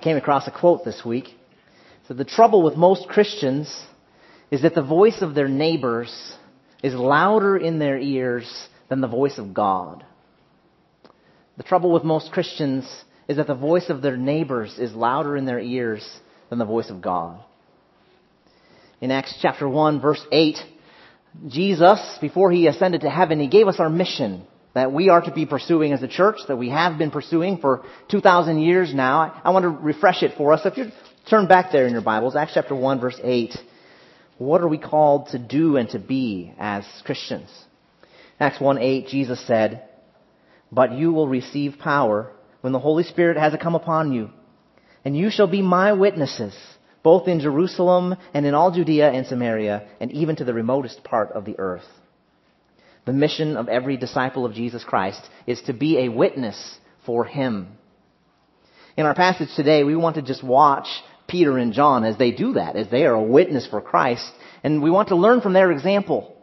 came across a quote this week. So the trouble with most Christians is that the voice of their neighbors is louder in their ears than the voice of God. The trouble with most Christians is that the voice of their neighbors is louder in their ears than the voice of God. In Acts chapter 1, verse 8, Jesus, before he ascended to heaven, he gave us our mission that we are to be pursuing as a church, that we have been pursuing for 2,000 years now. I want to refresh it for us. If you turn back there in your Bibles, Acts chapter 1, verse 8, what are we called to do and to be as Christians? Acts 1:8, Jesus said, "But you will receive power when the Holy Spirit has come upon you, and you shall be my witnesses, both in Jerusalem and in all Judea and Samaria, and even to the remotest part of the earth." The mission of every disciple of Jesus Christ is to be a witness for Him. In our passage today, we want to just watch Peter and John as they do that, as they are a witness for Christ, and we want to learn from their example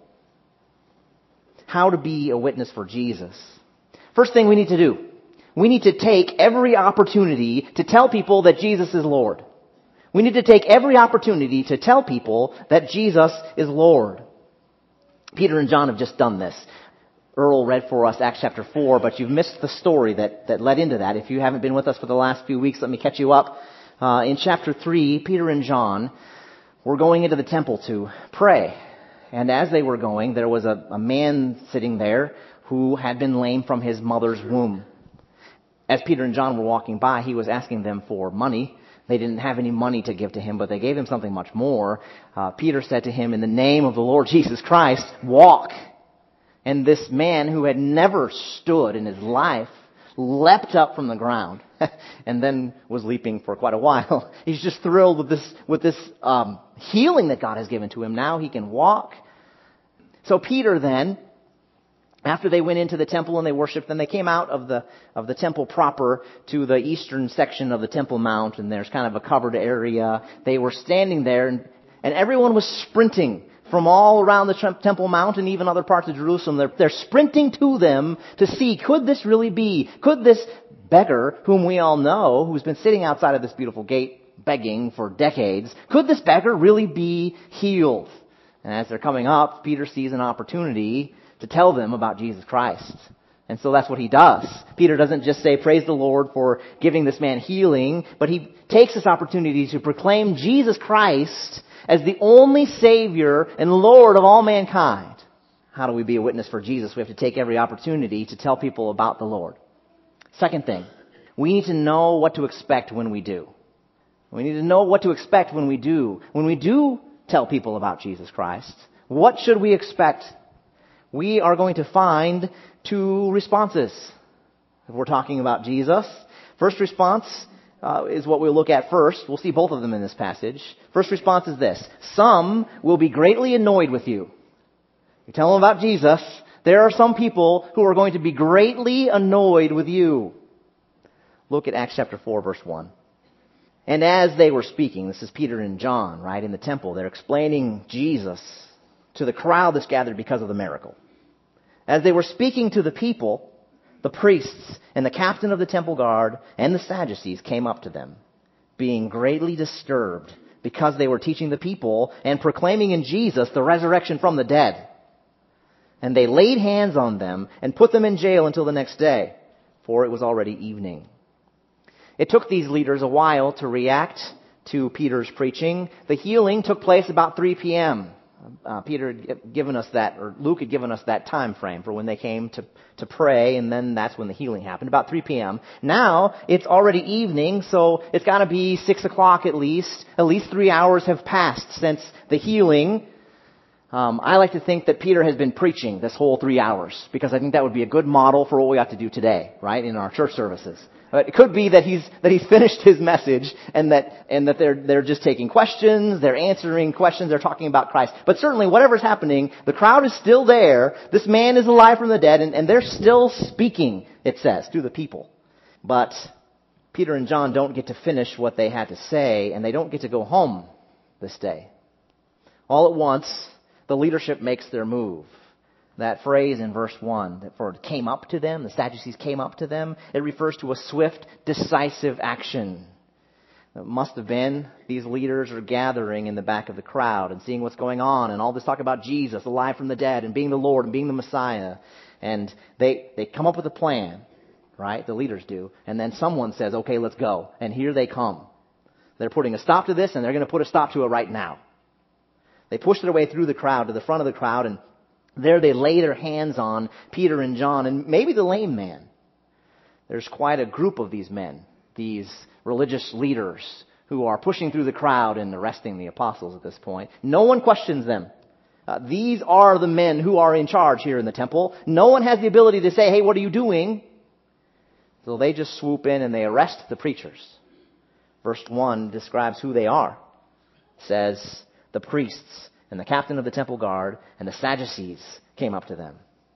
how to be a witness for Jesus. First thing we need to do, we need to take every opportunity to tell people that Jesus is Lord. We need to take every opportunity to tell people that Jesus is Lord. Peter and John have just done this. Earl read for us Acts chapter 4, but you've missed the story that led into that. If you haven't been with us for the last few weeks, let me catch you up. In chapter 3, Peter and John were going into the temple to pray. And as they were going, there was a man sitting there who had been lame from his mother's womb. As Peter and John were walking by, he was asking them for money. They didn't have any money to give to him, but they gave him something much more. Peter said to him, "In the name of the Lord Jesus Christ, walk." And this man who had never stood in his life leapt up from the ground and then was leaping for quite a while. He's just thrilled with this healing that God has given to him. Now he can walk. So Peter then, after they went into the temple and they worshiped, then they came out of the temple proper to the eastern section of the Temple Mount, and there's kind of a covered area. They were standing there, and everyone was sprinting from all around the Temple Mount and even other parts of Jerusalem. They're sprinting to them to see, could this really be? Could this beggar, whom we all know, who's been sitting outside of this beautiful gate begging for decades, could this beggar really be healed? And as they're coming up, Peter sees an opportunity to tell them about Jesus Christ. And so that's what he does. Peter doesn't just say, "Praise the Lord for giving this man healing," but he takes this opportunity to proclaim Jesus Christ as the only Savior and Lord of all mankind. How do we be a witness for Jesus? We have to take every opportunity to tell people about the Lord. Second thing, we need to know what to expect when we do. We need to know what to expect when we do. When we do tell people about Jesus Christ, what should we expect? We are going to find two responses. If we're talking about Jesus, first response is what we'll look at first. We'll see both of them in this passage. First response is this: some will be greatly annoyed with you. You tell them about Jesus, there are some people who are going to be greatly annoyed with you. Look at Acts chapter 4, verse 1. And as they were speaking, this is Peter and John, right, in the temple, they're explaining Jesus to the crowd that's gathered because of the miracle. As they were speaking to the people, the priests and the captain of the temple guard and the Sadducees came up to them, being greatly disturbed because they were teaching the people and proclaiming in Jesus the resurrection from the dead. And they laid hands on them and put them in jail until the next day, for it was already evening. It took these leaders a while to react to Peter's preaching. The healing took place about 3 p.m. Peter had given us that, or Luke had given us that time frame for when they came to pray, and then that's when the healing happened, about 3 p.m. Now, it's already evening, so it's got to be 6 o'clock at least. At least 3 hours have passed since the healing. I like to think that Peter has been preaching this whole 3 hours, because I think that would be a good model for what we ought to do today, right, in our church services. But it could be that he's finished his message and that they're just taking questions, they're answering questions, they're talking about Christ. But certainly whatever's happening, the crowd is still there. This man is alive from the dead, and they're still speaking, it says, to the people. But Peter and John don't get to finish what they had to say, and they don't get to go home this day. All at once, the leadership makes their move. That phrase in verse 1, that for it came up to them, the Sadducees came up to them, it refers to a swift, decisive action. It must have been these leaders are gathering in the back of the crowd and seeing what's going on and all this talk about Jesus, alive from the dead, and being the Lord and being the Messiah. And they come up with a plan, right? The leaders do. And then someone says, okay, let's go. And here they come. They're putting a stop to this, and they're going to put a stop to it right now. They push their way through the crowd to the front of the crowd, and there they lay their hands on Peter and John and maybe the lame man. There's quite a group of these men, these religious leaders who are pushing through the crowd and arresting the apostles at this point. No one questions them. These are the men who are in charge here in the temple. No one has the ability to say, hey, what are you doing? So they just swoop in and they arrest the preachers. Verse 1 describes who they are. It says, the priests and the captain of the temple guard and the Sadducees came up to them.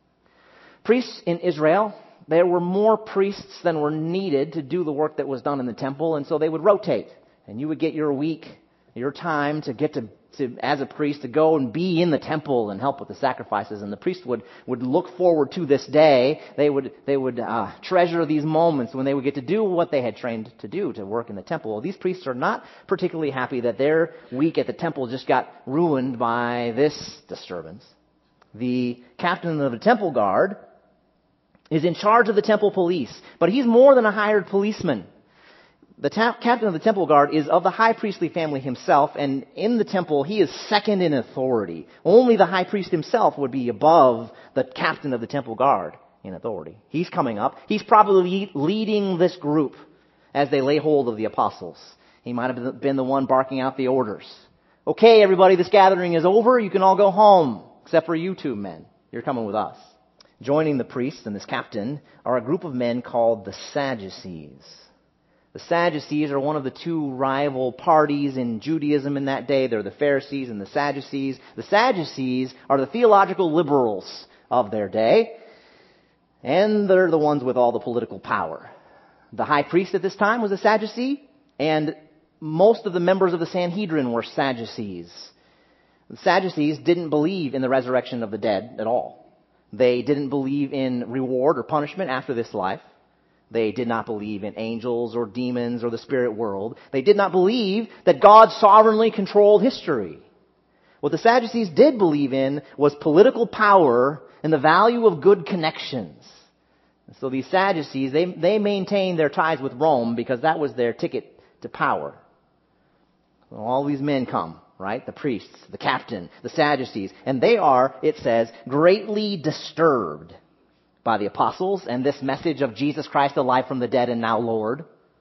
Priests in Israel, there were more priests than were needed to do the work that was done in the temple, and so they would rotate. And you would get your week, your time to get to as a priest, to go and be in the temple and help with the sacrifices. And the priest would look forward to this day. They would treasure these moments when they would get to do what they had trained to do, to work in the temple. Well, these priests are not particularly happy that their week at the temple just got ruined by this disturbance. The captain of the temple guard is in charge of the temple police, but he's more than a hired policeman. The captain of the temple guard is of the high priestly family himself, and in the temple he is second in authority. Only the high priest himself would be above the captain of the temple guard in authority. He's coming up. He's probably leading this group as they lay hold of the apostles. He might have been the one barking out the orders. Okay, everybody, this gathering is over. You can all go home, except for you two men. You're coming with us. Joining the priests and this captain are a group of men called the Sadducees. The Sadducees are one of the two rival parties in Judaism in that day. They're the Pharisees and the Sadducees. The Sadducees are the theological liberals of their day, and they're the ones with all the political power. The high priest at this time was a Sadducee, and most of the members of the Sanhedrin were Sadducees. The Sadducees didn't believe in the resurrection of the dead at all. They didn't believe in reward or punishment after this life. They did not believe in angels or demons or the spirit world. They did not believe that God sovereignly controlled history. What the Sadducees did believe in was political power and the value of good connections. And so these Sadducees, they maintained their ties with Rome because that was their ticket to power. So all these men come, right? The priests, the captain, the Sadducees, and they are, it says, greatly disturbed by the apostles and this message of Jesus Christ alive from the dead and now Lord.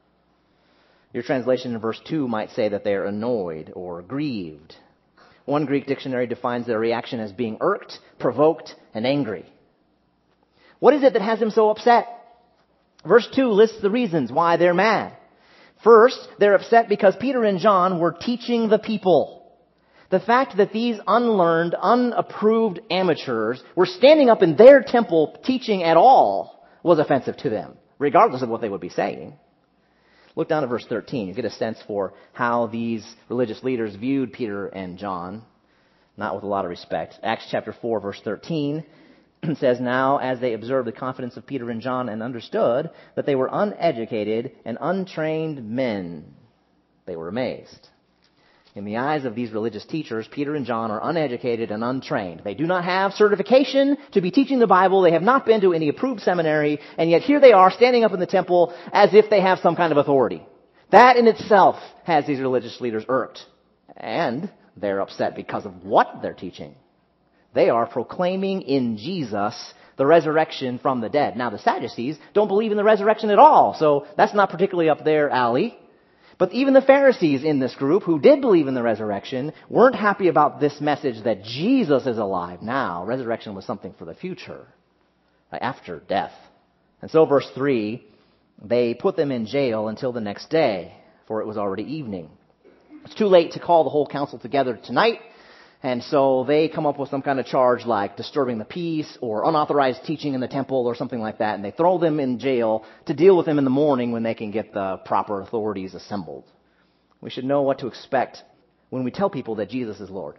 Your translation in verse 2 might say that they are annoyed or grieved. One Greek dictionary defines their reaction as being irked, provoked, and angry. What is it that has them so upset? Verse 2 lists the reasons why they're mad. First, they're upset because Peter and John were teaching the people. The fact that these unlearned, unapproved amateurs were standing up in their temple teaching at all was offensive to them, regardless of what they would be saying. Look down at verse 13. You get a sense for how these religious leaders viewed Peter and John, not with a lot of respect. Acts chapter 4, verse 13 says, now as they observed the confidence of Peter and John and understood that they were uneducated and untrained men, they were amazed. In the eyes of these religious teachers, Peter and John are uneducated and untrained. They do not have certification to be teaching the Bible. They have not been to any approved seminary. And yet here they are standing up in the temple as if they have some kind of authority. That in itself has these religious leaders irked. And they're upset because of what they're teaching. They are proclaiming in Jesus the resurrection from the dead. Now the Sadducees don't believe in the resurrection at all. So that's not particularly up their alley. But even the Pharisees in this group who did believe in the resurrection weren't happy about this message that Jesus is alive now. Resurrection was something for the future, after death. And so verse 3, they put them in jail until the next day, for it was already evening. It's too late to call the whole council together tonight. And so they come up with some kind of charge like disturbing the peace or unauthorized teaching in the temple or something like that. And they throw them in jail to deal with them in the morning when they can get the proper authorities assembled. We should know what to expect when we tell people that Jesus is Lord.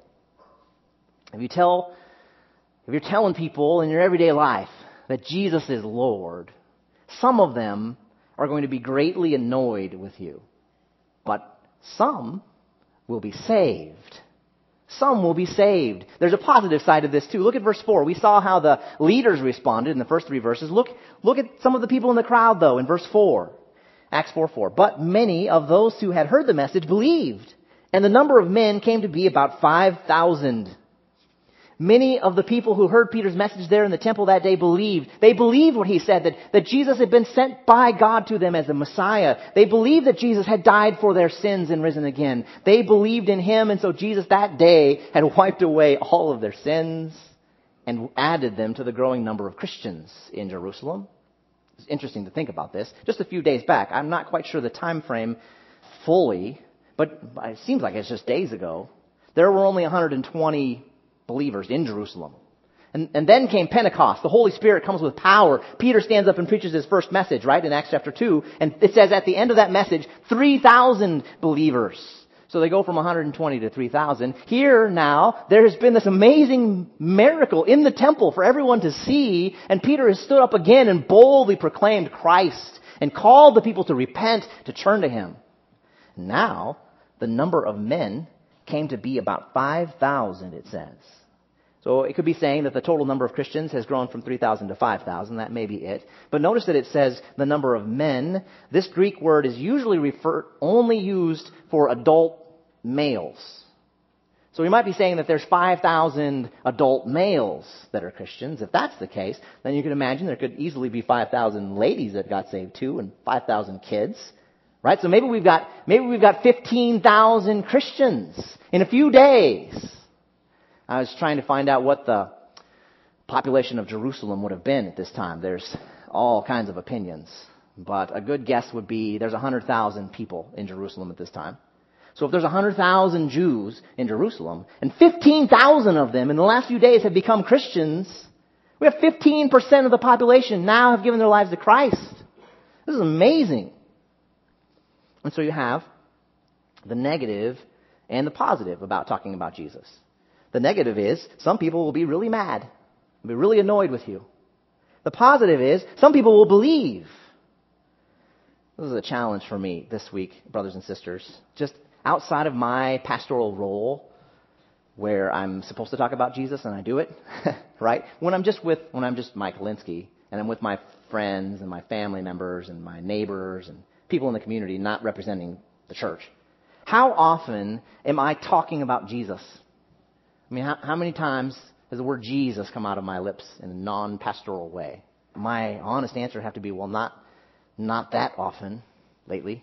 If you're telling people in your everyday life that Jesus is Lord, some of them are going to be greatly annoyed with you. But some will be saved. Some will be saved. There's a positive side of this too. Look at verse 4. We saw how the leaders responded in the first 3 verses. Look at some of the people in the crowd though in verse 4. Acts 4:4. But many of those who had heard the message believed, and the number of men came to be about 5,000. Many of the people who heard Peter's message there in the temple that day believed. They believed what he said, that Jesus had been sent by God to them as the Messiah. They believed that Jesus had died for their sins and risen again. They believed in him, and so Jesus that day had wiped away all of their sins and added them to the growing number of Christians in Jerusalem. It's interesting to think about this. Just a few days back, I'm not quite sure the time frame fully, but it seems like it's just days ago. There were only 120 believers in Jerusalem. And then came Pentecost. The Holy Spirit comes with power. Peter stands up and preaches his first message, right, in Acts chapter 2. And it says at the end of that message, 3,000 believers. So they go from 120 to 3,000. Here now, there has been this amazing miracle in the temple for everyone to see. And Peter has stood up again and boldly proclaimed Christ and called the people to repent, to turn to him. Now, the number of men came to be about 5,000, it says. So it could be saying that the total number of Christians has grown from 3,000 to 5,000. That may be it. But notice that it says the number of men. This Greek word is usually only used for adult males. So we might be saying that there's 5,000 adult males that are Christians. If that's the case, then you can imagine there could easily be 5,000 ladies that got saved too, and 5,000 kids. Right? So maybe we've got 15,000 Christians in a few days. I was trying to find out what the population of Jerusalem would have been at this time. There's all kinds of opinions. But a good guess would be there's 100,000 people in Jerusalem at this time. So if there's 100,000 Jews in Jerusalem, and 15,000 of them in the last few days have become Christians, we have 15% of the population now have given their lives to Christ. This is amazing. And so you have the negative and the positive about talking about Jesus. The negative is some people will be really mad, be really annoyed with you. The positive is some people will believe. This is a challenge for me this week, brothers and sisters. Just outside of my pastoral role, where I'm supposed to talk about Jesus and I do it, right? When I'm just Mike Linsky and I'm with my friends and my family members and my neighbors and people in the community not representing the church, how often am I talking about Jesus? I mean, how many times does the word Jesus come out of my lips in a non-pastoral way? My honest answer would have to be, well, not that often lately.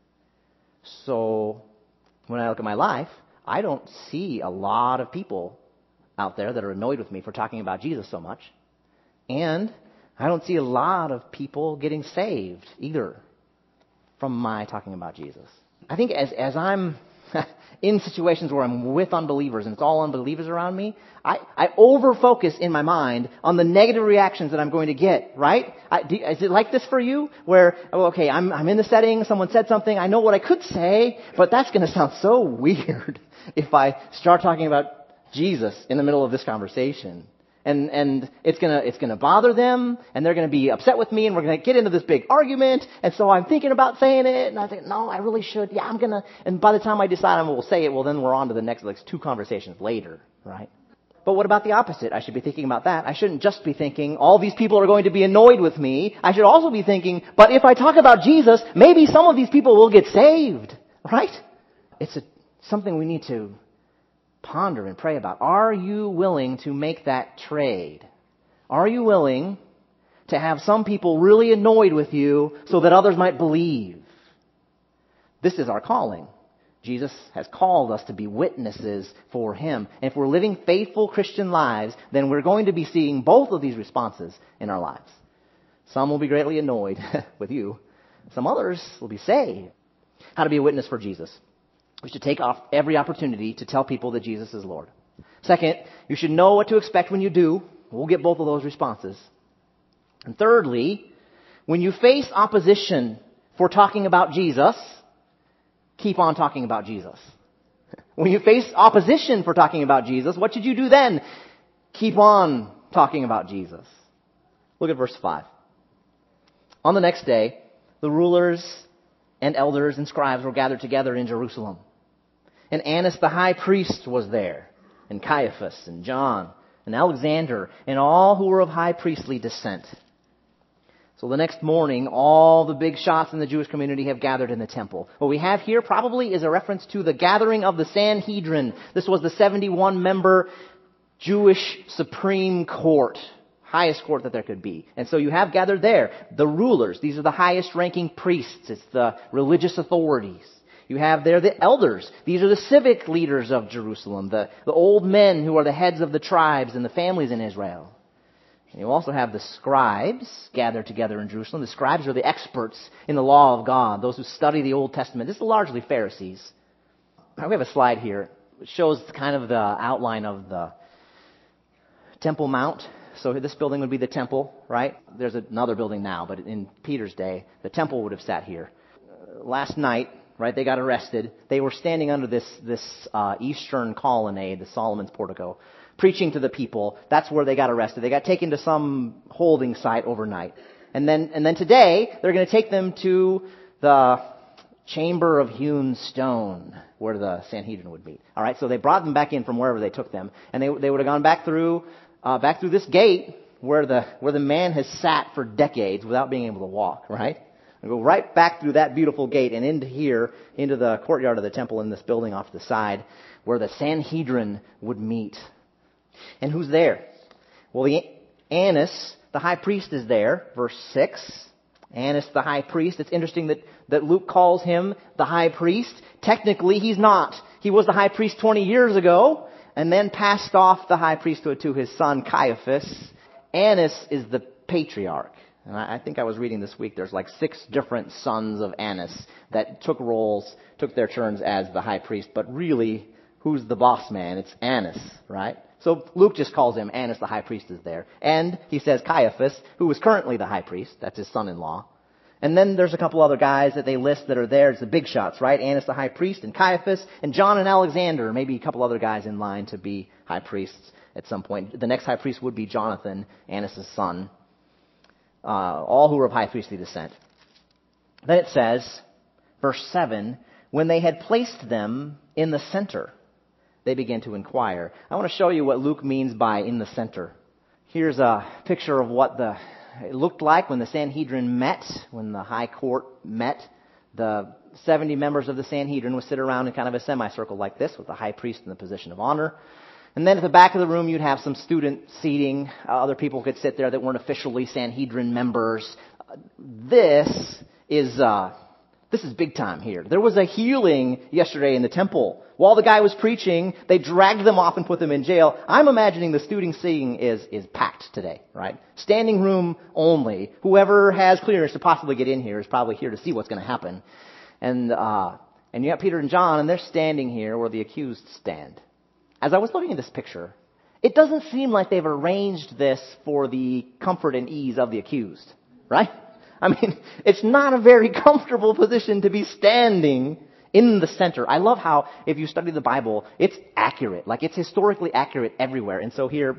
So when I look at my life, I don't see a lot of people out there that are annoyed with me for talking about Jesus so much. And I don't see a lot of people getting saved either from my talking about Jesus. I think as I'm in situations where I'm with unbelievers and it's all unbelievers around me, I over-focus in my mind on the negative reactions that I'm going to get, right? Is it like this for you? Where, okay, I'm in the setting, someone said something, I know what I could say, but that's going to sound so weird if I start talking about Jesus in the middle of this conversation. And it's gonna bother them, and they're gonna be upset with me, and we're gonna get into this big argument. And so I'm thinking about saying it, and I think, no, I really should. Yeah, I'm gonna. And by the time I decide I will say it, well, then we're on to the next, like, 2 conversations later, right? But what about the opposite? I should be thinking about that. I shouldn't just be thinking, all these people are going to be annoyed with me. I should also be thinking, but if I talk about Jesus, maybe some of these people will get saved, right? It's something we need to ponder and pray about. Are you willing to make that trade? Are you willing to have some people really annoyed with you so that others might believe? This is our calling. Jesus has called us to be witnesses for Him. And if we're living faithful Christian lives, then we're going to be seeing both of these responses in our lives. Some will be greatly annoyed with you. Some others will be saved. How to be a witness for Jesus. We should take off every opportunity to tell people that Jesus is Lord. Second, you should know what to expect when you do. We'll get both of those responses. And thirdly, when you face opposition for talking about Jesus, keep on talking about Jesus. When you face opposition for talking about Jesus, what should you do then? Keep on talking about Jesus. Look at verse 5. On the next day, the rulers and elders and scribes were gathered together in Jerusalem. And Annas the high priest was there, and Caiaphas, and John, and Alexander, and all who were of high priestly descent. So the next morning, all the big shots in the Jewish community have gathered in the temple. What we have here probably is a reference to the gathering of the Sanhedrin. This was the 71-member Jewish Supreme Court, highest court that there could be. And so you have gathered there the rulers. These are the highest-ranking priests. It's the religious authorities. You have there the elders. These are the civic leaders of Jerusalem, the old men who are the heads of the tribes and the families in Israel. And you also have the scribes gathered together in Jerusalem. The scribes are the experts in the law of God, those who study the Old Testament. This is largely Pharisees. We have a slide here. It shows kind of the outline of the Temple Mount. So this building would be the temple, right? There's another building now, but in Peter's day, the temple would have sat here. Last night, right, they got arrested. They were standing under this eastern colonnade, the Solomon's portico, preaching to the people. That's where they got arrested. They got taken to some holding site overnight. And then today, they're going to take them to the chamber of hewn stone, where the Sanhedrin would meet. All right, so they brought them back in from wherever they took them, and they would have gone back through this gate where the man has sat for decades without being able to walk. Right, and go right back through that beautiful gate and into here, into the courtyard of the temple in this building off to the side, where the Sanhedrin would meet. And who's there? Well, Annas, the high priest, is there. Verse 6. Annas, the high priest. It's interesting that Luke calls him the high priest. Technically, he's not. He was the high priest 20 years ago, and then passed off the high priesthood to his son Caiaphas. Annas is the patriarch. And I think I was reading this week, there's like 6 different sons of Annas that took their turns as the high priest. But really, who's the boss man? It's Annas, right? So Luke just calls him Annas, the high priest is there. And he says Caiaphas, who is currently the high priest. That's his son-in-law. And then there's a couple other guys that they list that are there. It's the big shots, right? Annas, the high priest, and Caiaphas, and John and Alexander. Maybe a couple other guys in line to be high priests at some point. The next high priest would be Jonathan, Annas' son. All who were of high priestly descent. Then it says, verse 7, when they had placed them in the center, they began to inquire. I want to show you what Luke means by in the center. Here's a picture of what it looked like when the Sanhedrin met, when the high court met. The 70 members of the Sanhedrin would sit around in kind of a semicircle like this, with the high priest in the position of honor. And then at the back of the room, you'd have some student seating. Other people could sit there that weren't officially Sanhedrin members. This is big time here. There was a healing yesterday in the temple. While the guy was preaching, they dragged them off and put them in jail. I'm imagining the student seating is packed today, right? Standing room only. Whoever has clearance to possibly get in here is probably here to see what's going to happen. And you have Peter and John, and they're standing here where the accused stand. As I was looking at this picture, it doesn't seem like they've arranged this for the comfort and ease of the accused, right? I mean, it's not a very comfortable position to be standing in the center. I love how, if you study the Bible, it's accurate. Like, it's historically accurate everywhere. And so here,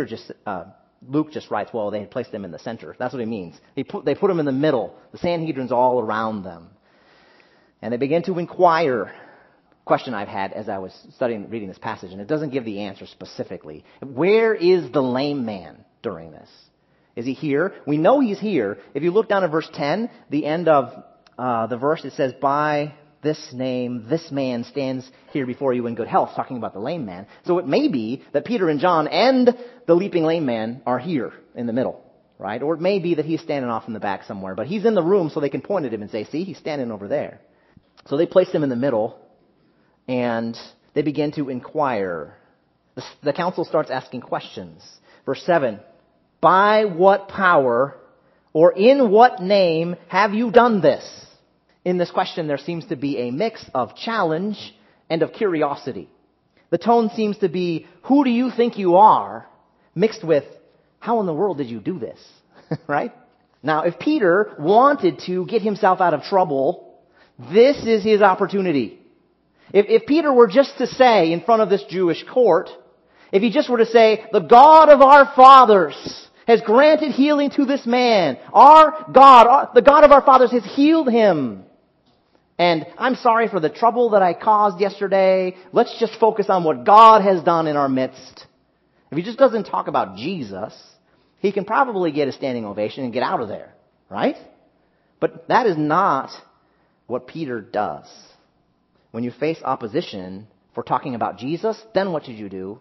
Luke just writes, well, they had placed them in the center. That's what he means. They put them in the middle. The Sanhedrin's all around them. And they begin to inquire. Question I've had as I was reading this passage, and it doesn't give the answer specifically. Where is the lame man during this? Is he here? We know he's here. If you look down at verse 10, the end of the verse, it says, by this name, this man stands here before you in good health, talking about the lame man. So it may be that Peter and John and the leaping lame man are here in the middle, right? Or it may be that he's standing off in the back somewhere, but he's in the room so they can point at him and say, see, he's standing over there. So they place him in the middle, and they begin to inquire. The council starts asking questions. Verse 7, by what power or in what name have you done this? In this question, there seems to be a mix of challenge and of curiosity. The tone seems to be, who do you think you are? Mixed with, how in the world did you do this? Right? Now, if Peter wanted to get himself out of trouble, this is his opportunity. If Peter were just to say in front of this Jewish court, if he just were to say, the God of our fathers has granted healing to this man. Our God, the God of our fathers has healed him. And I'm sorry for the trouble that I caused yesterday. Let's just focus on what God has done in our midst. If he just doesn't talk about Jesus, he can probably get a standing ovation and get out of there, right? But that is not what Peter does. When you face opposition for talking about Jesus, then what should you do?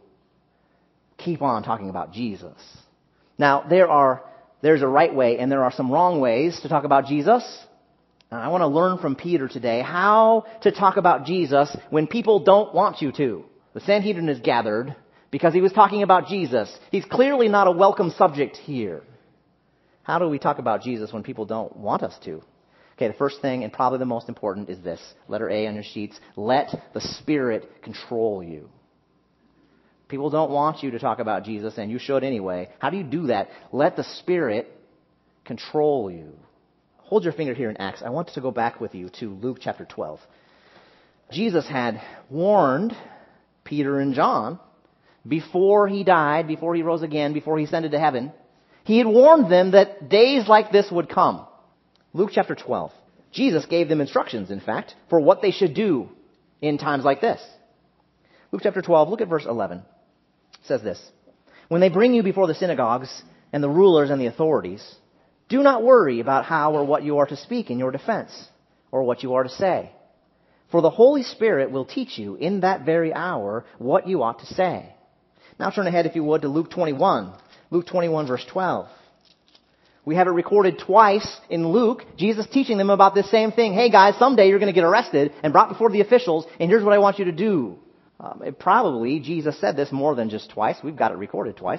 Keep on talking about Jesus. Now, there's a right way and there are some wrong ways to talk about Jesus. And I want to learn from Peter today how to talk about Jesus when people don't want you to. The Sanhedrin is gathered because he was talking about Jesus. He's clearly not a welcome subject here. How do we talk about Jesus when people don't want us to? Okay, the first thing, and probably the most important, is this. Letter A on your sheets. Let the Spirit control you. People don't want you to talk about Jesus, and you should anyway. How do you do that? Let the Spirit control you. Hold your finger here in Acts. I want to go back with you to Luke chapter 12. Jesus had warned Peter and John before he died, before he rose again, before he ascended to heaven. He had warned them that days like this would come. Luke chapter 12. Jesus gave them instructions, in fact, for what they should do in times like this. Luke chapter 12, look at verse 11. It says this. When they bring you before the synagogues and the rulers and the authorities, do not worry about how or what you are to speak in your defense or what you are to say. For the Holy Spirit will teach you in that very hour what you ought to say. Now turn ahead, if you would, to Luke 21. Luke 21, verse 12. We have it recorded twice in Luke, Jesus teaching them about this same thing. Hey guys, someday you're going to get arrested and brought before the officials, and here's what I want you to do. Probably Jesus said this more than just twice. We've got it recorded twice,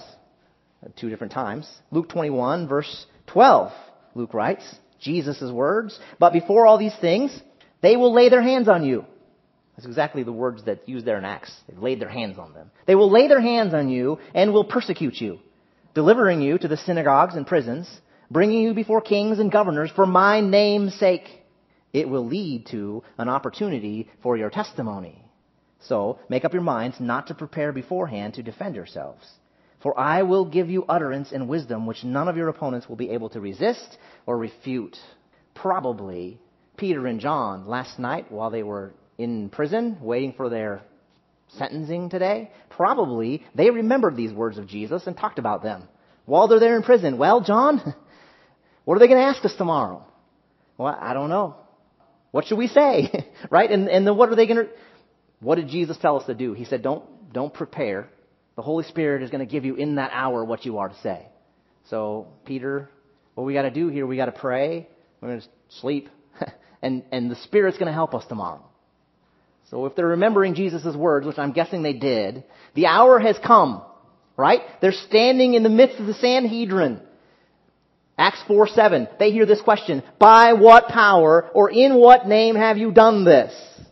2 different times. Luke 21, verse 12. Luke writes, Jesus' words, but before all these things, they will lay their hands on you. That's exactly the words that used there in Acts. They've laid their hands on them. They will lay their hands on you and will persecute you, delivering you to the synagogues and prisons, bringing you before kings and governors for my name's sake. It will lead to an opportunity for your testimony. So make up your minds not to prepare beforehand to defend yourselves. For I will give you utterance and wisdom which none of your opponents will be able to resist or refute. Probably Peter and John last night while they were in prison waiting for their sentencing today, probably they remembered these words of Jesus and talked about them while they're there in prison. Well, John, what are they going to ask us tomorrow? Well, I don't know. What should we say? Right? And then what are they going to... What did Jesus tell us to do? He said, don't prepare. The Holy Spirit is going to give you in that hour what you are to say. So, Peter, what we got to do here, we got to pray. We're going to sleep. and the Spirit's going to help us tomorrow. So if they're remembering Jesus' words, which I'm guessing they did, the hour has come, right? They're standing in the midst of the Sanhedrin. Acts 4:7, they hear this question, by what power or in what name have you done this?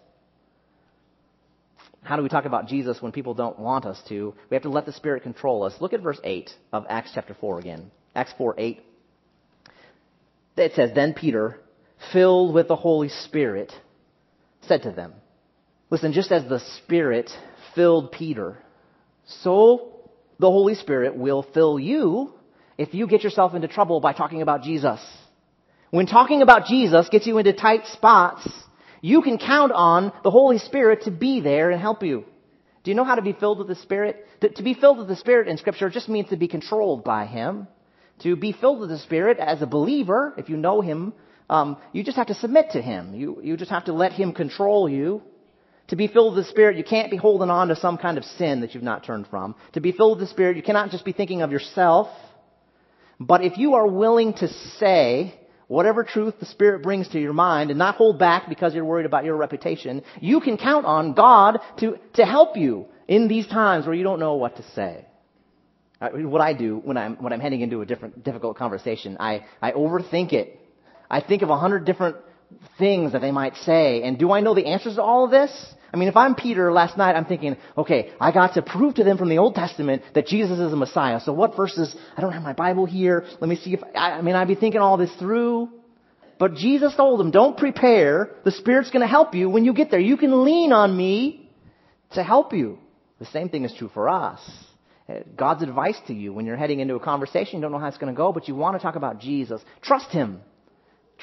How do we talk about Jesus when people don't want us to? We have to let the Spirit control us. Look at verse 8 of Acts chapter 4 again. Acts 4:8. It says, then Peter, filled with the Holy Spirit, said to them, listen, just as the Spirit filled Peter, so the Holy Spirit will fill you if you get yourself into trouble by talking about Jesus. When talking about Jesus gets you into tight spots, you can count on the Holy Spirit to be there and help you. Do you know how to be filled with the Spirit? To be filled with the Spirit in Scripture just means to be controlled by Him. To be filled with the Spirit as a believer, if you know Him, you just have to submit to Him. You just have to let Him control you. To be filled with the Spirit, you can't be holding on to some kind of sin that you've not turned from. To be filled with the Spirit, you cannot just be thinking of yourself. But if you are willing to say whatever truth the Spirit brings to your mind and not hold back because you're worried about your reputation, you can count on God to help you in these times where you don't know what to say. What I do when I'm heading into a difficult conversation, I overthink it. I think of 100 different things that they might say. And do I know the answers to all of this? I mean, if I'm Peter last night, I'm thinking, okay, I got to prove to them from the Old Testament that Jesus is the Messiah. So what verses? I don't have my Bible here. Let me see if, I'd be thinking all this through. But Jesus told them, don't prepare. The Spirit's going to help you when you get there. You can lean on me to help you. The same thing is true for us. God's advice to you when you're heading into a conversation, you don't know how it's going to go, but you want to talk about Jesus. Trust Him.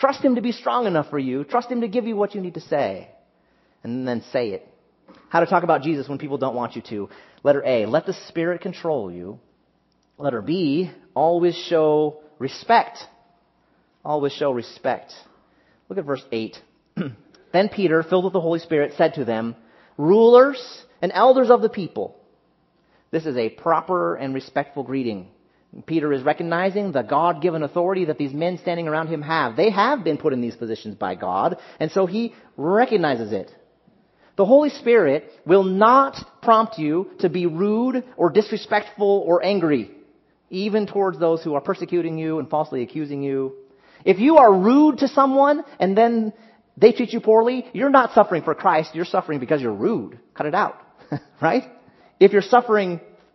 Trust Him to be strong enough for you. Trust Him to give you what you need to say. And then say it. How to talk about Jesus when people don't want you to. Letter A, let the Spirit control you. Letter B, always show respect. Always show respect. Look at verse 8. Then Peter, filled with the Holy Spirit, said to them, rulers and elders of the people. This is a proper and respectful greeting. Peter is recognizing the God-given authority that these men standing around him have. They have been put in these positions by God, and so he recognizes it. The Holy Spirit will not prompt you to be rude or disrespectful or angry, even towards those who are persecuting you and falsely accusing you. If you are rude to someone and then they treat you poorly, you're not suffering for Christ, you're suffering because you're rude. Cut it out. Right? If you're suffering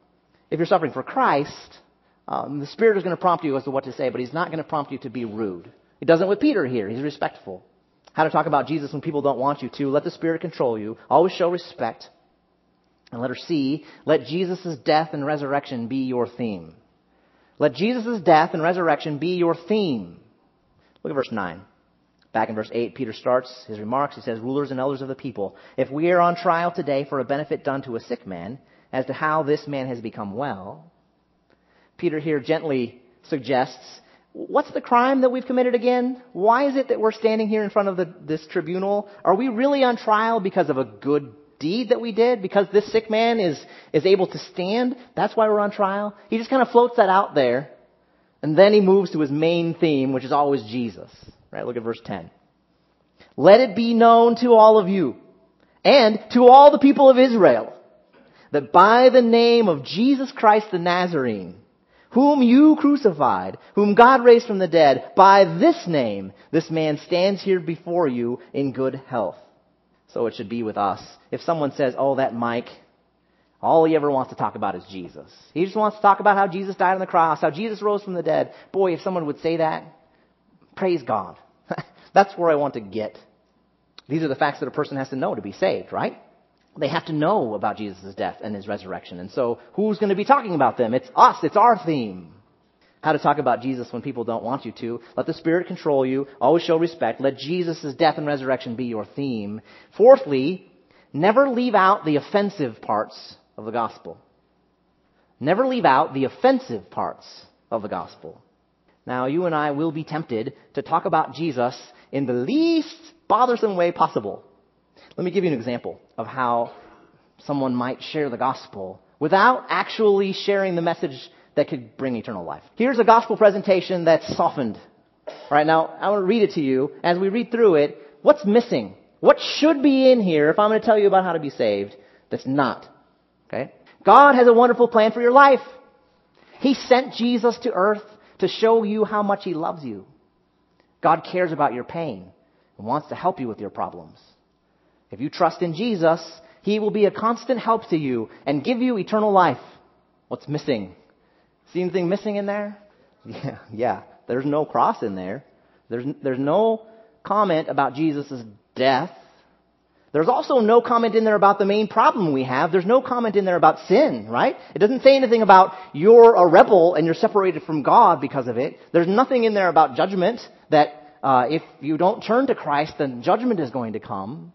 for Christ, the Spirit is going to prompt you as to what to say, but He's not going to prompt you to be rude. He doesn't with Peter here. He's respectful. How to talk about Jesus when people don't want you to. Let the Spirit control you. Always show respect. And letter C, let Jesus' death and resurrection be your theme. Let Jesus' death and resurrection be your theme. Look at verse 9. Back in verse 8, Peter starts his remarks. He says, rulers and elders of the people, if we are on trial today for a benefit done to a sick man, as to how this man has become well, Peter here gently suggests, what's the crime that we've committed again? Why is it that we're standing here in front of this tribunal? Are we really on trial because of a good deed that we did? Because this sick man is able to stand? That's why we're on trial? He just kind of floats that out there. And then he moves to his main theme, which is always Jesus. Right? Look at verse 10. Let it be known to all of you and to all the people of Israel that by the name of Jesus Christ the Nazarene, whom you crucified, whom God raised from the dead, by this name, this man stands here before you in good health. So it should be with us. If someone says, oh, that Mike, all he ever wants to talk about is Jesus. He just wants to talk about how Jesus died on the cross, how Jesus rose from the dead. Boy, if someone would say that, praise God. That's where I want to get. These are the facts that a person has to know to be saved, right? They have to know about Jesus' death and His resurrection. And so who's going to be talking about them? It's us. It's our theme. How to talk about Jesus when people don't want you to. Let the Spirit control you. Always show respect. Let Jesus' death and resurrection be your theme. Fourthly, never leave out the offensive parts of the gospel. Never leave out the offensive parts of the gospel. Now, you and I will be tempted to talk about Jesus in the least bothersome way possible. Let me give you an example of how someone might share the gospel without actually sharing the message that could bring eternal life. Here's a gospel presentation that's softened. All right, now, I want to read it to you. As we read through it, what's missing? What should be in here if I'm going to tell you about how to be saved that's not? Okay? God has a wonderful plan for your life. He sent Jesus to earth to show you how much He loves you. God cares about your pain and wants to help you with your problems. If you trust in Jesus, He will be a constant help to you and give you eternal life. What's missing? See anything missing in there? Yeah. There's no cross in there. There's no comment about Jesus' death. There's also no comment in there about the main problem we have. There's no comment in there about sin, right? It doesn't say anything about you're a rebel and you're separated from God because of it. There's nothing in there about judgment, that if you don't turn to Christ, then judgment is going to come.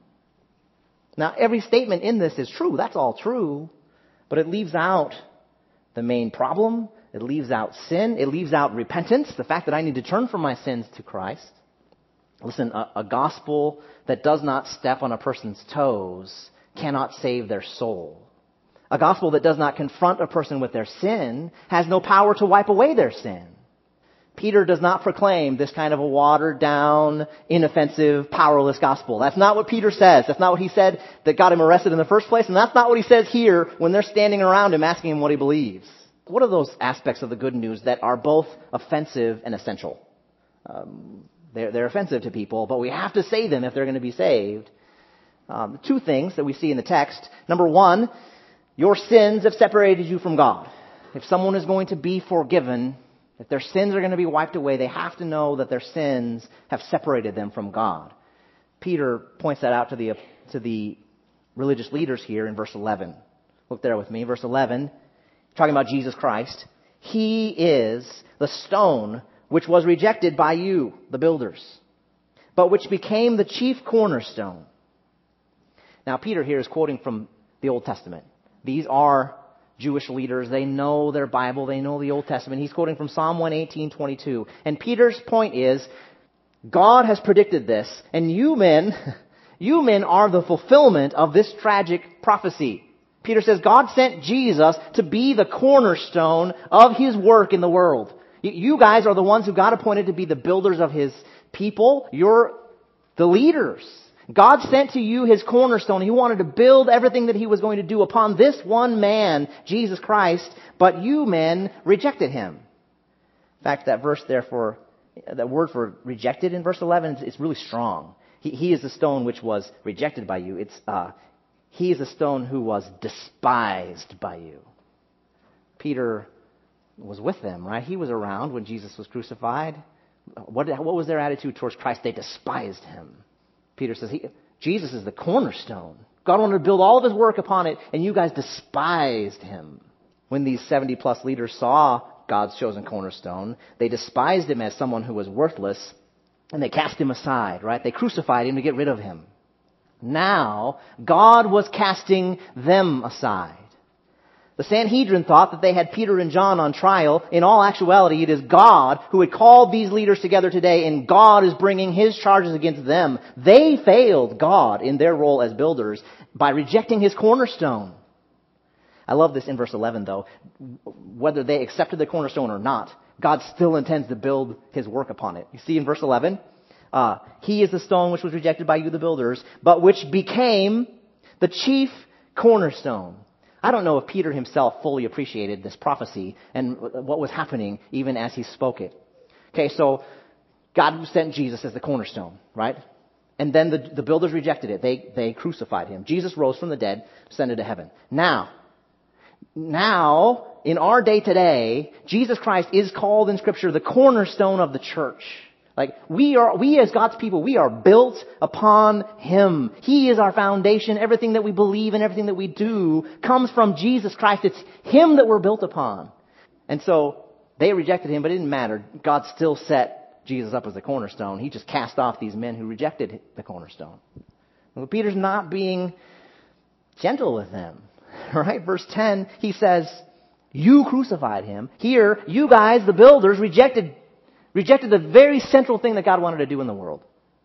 Now, every statement in this is true. That's all true. But it leaves out the main problem. It leaves out sin. It leaves out repentance, the fact that I need to turn from my sins to Christ. Listen, a gospel that does not step on a person's toes cannot save their soul. A gospel that does not confront a person with their sin has no power to wipe away their sin. Peter does not proclaim this kind of a watered-down, inoffensive, powerless gospel. That's not what Peter says. That's not what he said that got him arrested in the first place. And that's not what he says here when they're standing around him asking him what he believes. What are those aspects of the good news that are both offensive and essential? They're offensive to people, but we have to say them if they're going to be saved. Two things that we see in the text. Number one, your sins have separated you from God. If someone is going to be forgiven, if their sins are going to be wiped away, they have to know that their sins have separated them from God. Peter points that out to the religious leaders here in verse 11. Look there with me. Verse 11, talking about Jesus Christ. He is the stone which was rejected by you, the builders, but which became the chief cornerstone. Now, Peter here is quoting from the Old Testament. These are Jewish leaders. They know their Bible. They know the Old Testament. He's quoting from Psalm 118:22. And Peter's point is, God has predicted this, and you men are the fulfillment of this tragic prophecy. Peter says God sent Jesus to be the cornerstone of His work in the world. You guys are the ones who God appointed to be the builders of His people. You're the leaders. God sent to you His cornerstone. He wanted to build everything that He was going to do upon this one man, Jesus Christ, but you men rejected Him. In fact, that verse therefore, that word for rejected in verse 11 is really strong. He is the stone which was rejected by you. He is the stone who was despised by you. Peter was with them, right? He was around when Jesus was crucified. What was their attitude towards Christ? They despised Him. Peter says, Jesus is the cornerstone. God wanted to build all of His work upon it, and you guys despised Him. When these 70 plus leaders saw God's chosen cornerstone, they despised Him as someone who was worthless, and they cast Him aside, right? They crucified Him to get rid of Him. Now, God was casting them aside. The Sanhedrin thought that they had Peter and John on trial. In all actuality, it is God who had called these leaders together today, and God is bringing His charges against them. They failed God in their role as builders by rejecting His cornerstone. I love this in verse 11, though. Whether they accepted the cornerstone or not, God still intends to build His work upon it. You see in verse 11, He is the stone which was rejected by you, the builders, but which became the chief cornerstone. I don't know if Peter himself fully appreciated this prophecy and what was happening even as he spoke it. Okay, so God sent Jesus as the cornerstone, right? And then the builders rejected it. They crucified Him. Jesus rose from the dead, ascended to heaven. Now, in our day today, Jesus Christ is called in Scripture the cornerstone of the church. Like, we as God's people, we are built upon Him. He is our foundation. Everything that we believe and everything that we do comes from Jesus Christ. It's Him that we're built upon. And so, they rejected Him, but it didn't matter. God still set Jesus up as the cornerstone. He just cast off these men who rejected the cornerstone. Well, Peter's not being gentle with them. Right? Verse 10, he says, you crucified Him. Here, you guys, the builders, rejected the very central thing that God wanted to do in the world.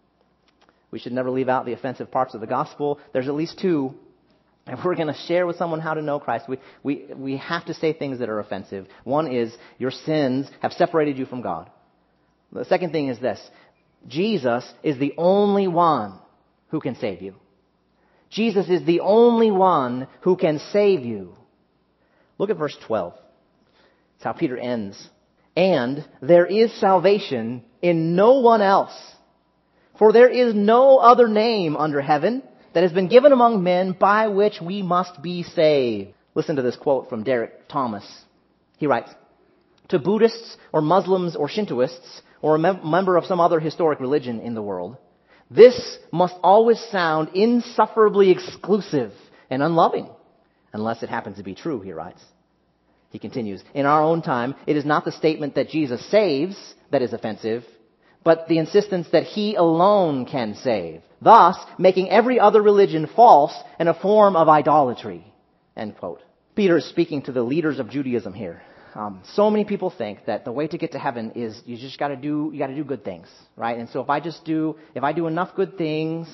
We should never leave out the offensive parts of the gospel. There's at least two. If we're going to share with someone how to know Christ, we have to say things that are offensive. One is, your sins have separated you from God. The second thing is this: Jesus is the only one who can save you. Jesus is the only one who can save you. Look at verse 12. It's how Peter ends. And there is salvation in no one else. For there is no other name under heaven that has been given among men by which we must be saved. Listen to this quote from Derek Thomas. He writes, to Buddhists or Muslims or Shintoists or a member of some other historic religion in the world, this must always sound insufferably exclusive and unloving, unless it happens to be true, he writes. He continues, in our own time, it is not the statement that Jesus saves that is offensive, but the insistence that He alone can save, thus making every other religion false and a form of idolatry. End quote. Peter is speaking to the leaders of Judaism here. So many people think that the way to get to heaven is you got to do good things, right? And so if I do enough good things,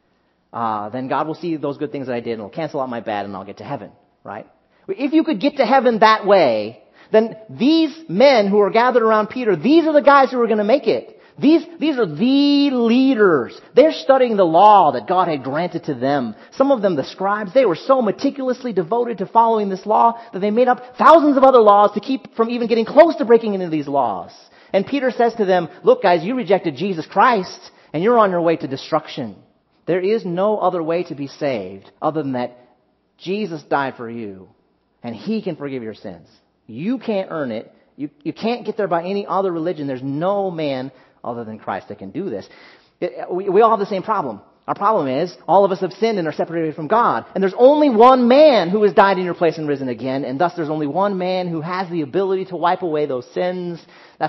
then God will see those good things that I did and will cancel out my bad and I'll get to heaven, right? If you could get to heaven that way, then these men who are gathered around Peter, these are the guys who are going to make it. These are the leaders. They're studying the law that God had granted to them. Some of them, the scribes, they were so meticulously devoted to following this law that they made up thousands of other laws to keep from even getting close to breaking into these laws. And Peter says to them, look guys, you rejected Jesus Christ and you're on your way to destruction. There is no other way to be saved other than that Jesus died for you and He can forgive your sins. You can't earn it. You can't get there by any other religion. There's no man other than Christ that can do this. We all have the same problem. Our problem is all of us have sinned and are separated from God. And there's only one man who has died in your place and risen again. And thus there's only one man who has the ability to wipe away those sins. That's what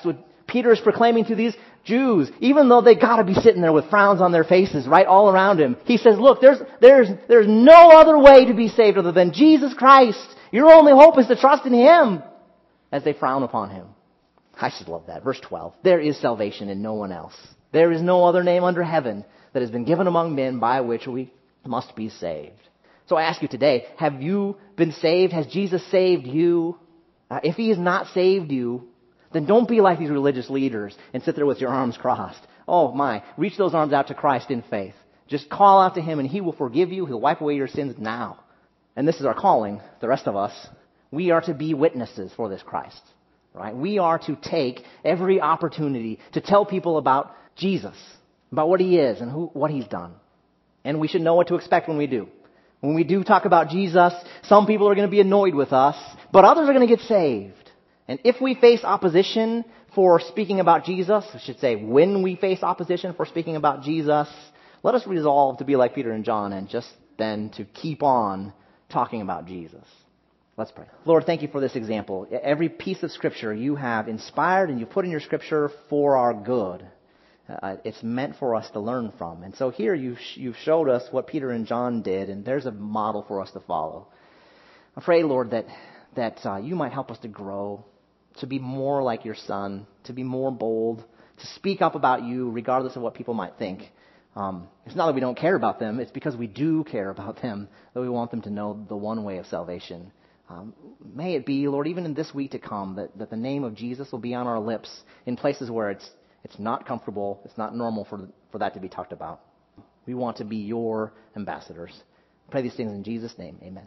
Peter is proclaiming to these Jews, even though they got to be sitting there with frowns on their faces, right, all around him. He says, look, there's no other way to be saved other than Jesus Christ. Your only hope is to trust in Him, as they frown upon Him. I just love that. Verse 12. There is salvation in no one else. There is no other name under heaven that has been given among men by which we must be saved. So I ask you today, have you been saved? Has Jesus saved you? If He has not saved you, then don't be like these religious leaders and sit there with your arms crossed. Oh my, reach those arms out to Christ in faith. Just call out to Him and He will forgive you. He'll wipe away your sins now. And this is our calling, the rest of us. We are to be witnesses for this Christ. Right? We are to take every opportunity to tell people about Jesus, about what He is and what He's done. And we should know what to expect when we do. When we do talk about Jesus, some people are going to be annoyed with us, but others are going to get saved. And if we face opposition for speaking about Jesus, I should say when we face opposition for speaking about Jesus, let us resolve to be like Peter and John and just then to keep on talking about Jesus. Let's pray. Lord, thank You for this example. Every piece of Scripture You have inspired and You put in Your Scripture for our good. It's meant for us to learn from. And so here you've showed us what Peter and John did, and there's a model for us to follow. I pray, Lord, that You might help us to grow, to be more like Your Son, to be more bold, to speak up about You regardless of what people might think. It's not that we don't care about them. It's because we do care about them that we want them to know the one way of salvation. May it be, Lord, even in this week to come, that the name of Jesus will be on our lips in places where it's not comfortable, it's not normal for that to be talked about. We want to be Your ambassadors. I pray these things in Jesus' name. Amen.